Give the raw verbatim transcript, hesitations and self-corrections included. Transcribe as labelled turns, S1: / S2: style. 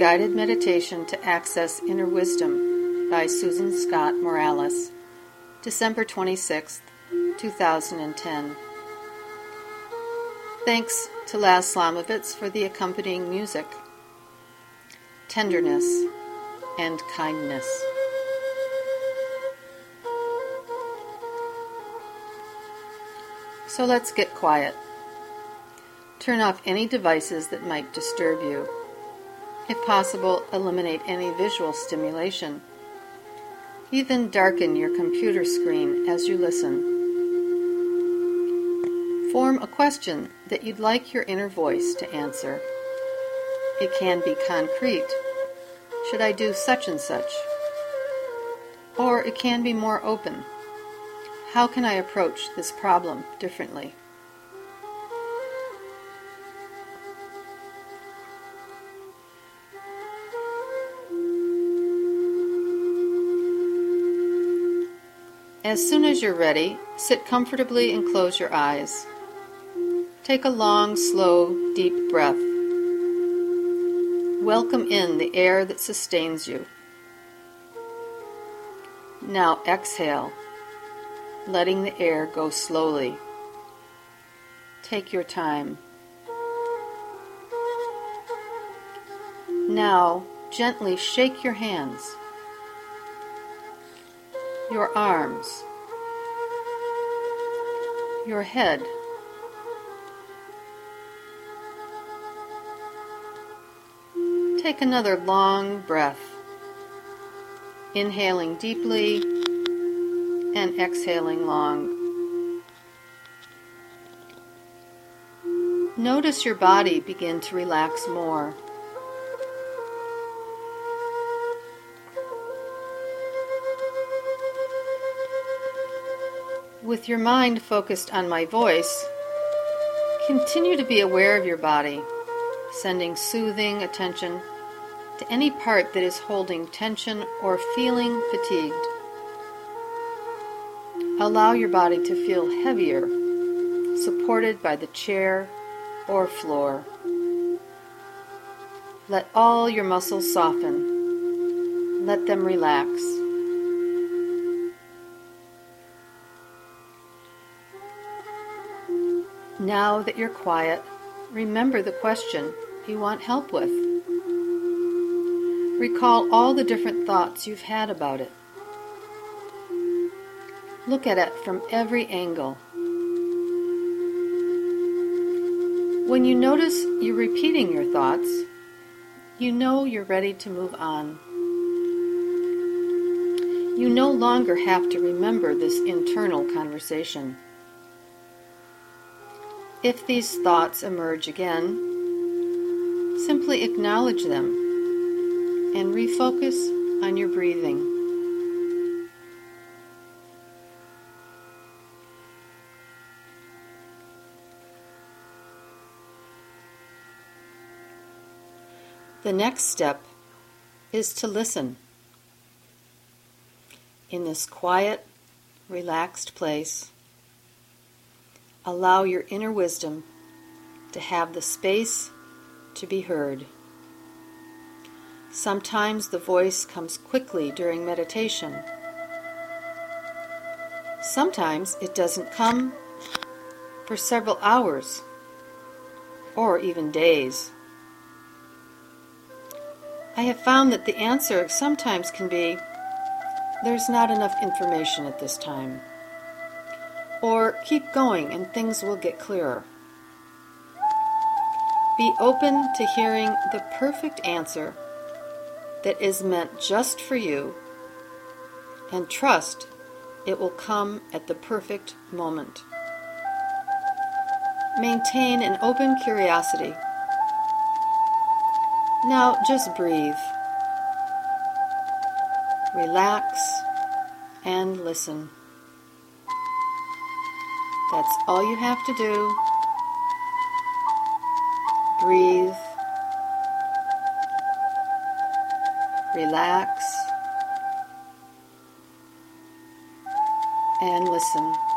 S1: Guided Meditation to Access Inner Wisdom by Susan Scott Morales, December twenty-sixth, two thousand ten. Thanks to Laz Slamovitz for the accompanying music. Tenderness and kindness. So let's get quiet. Turn off any devices that might disturb you. If possible, eliminate any visual stimulation. Even darken your computer screen as you listen. Form a question that you'd like your inner voice to answer. It can be concrete. Should I do such and such? Or it can be more open. How can I approach this problem differently? As soon as you're ready, sit comfortably and close your eyes. Take a long, slow, deep breath. Welcome in the air that sustains you. Now exhale, letting the air go slowly. Take your time. Now gently shake your hands, your arms, your head. Take another long breath, inhaling deeply and exhaling long. Notice your body begin to relax more. With your mind focused on my voice, continue to be aware of your body, sending soothing attention to any part that is holding tension or feeling fatigued. Allow your body to feel heavier, supported by the chair or floor. Let all your muscles soften. Let them relax. Now that you're quiet, remember the question you want help with. Recall all the different thoughts you've had about it. Look at it from every angle. When you notice you're repeating your thoughts, you know you're ready to move on. You no longer have to remember this internal conversation. If these thoughts emerge again, simply acknowledge them and refocus on your breathing. The next step is to listen. In this quiet, relaxed place, allow your inner wisdom to have the space to be heard. Sometimes the voice comes quickly during meditation. Sometimes it doesn't come for several hours or even days. I have found that the answer sometimes can be, "There's not enough information at this time," or "Keep going and things will get clearer." Be open to hearing the perfect answer that is meant just for you, and trust it will come at the perfect moment. Maintain an open curiosity. Now just breathe. Relax and listen. That's all you have to do. Breathe. Relax and listen.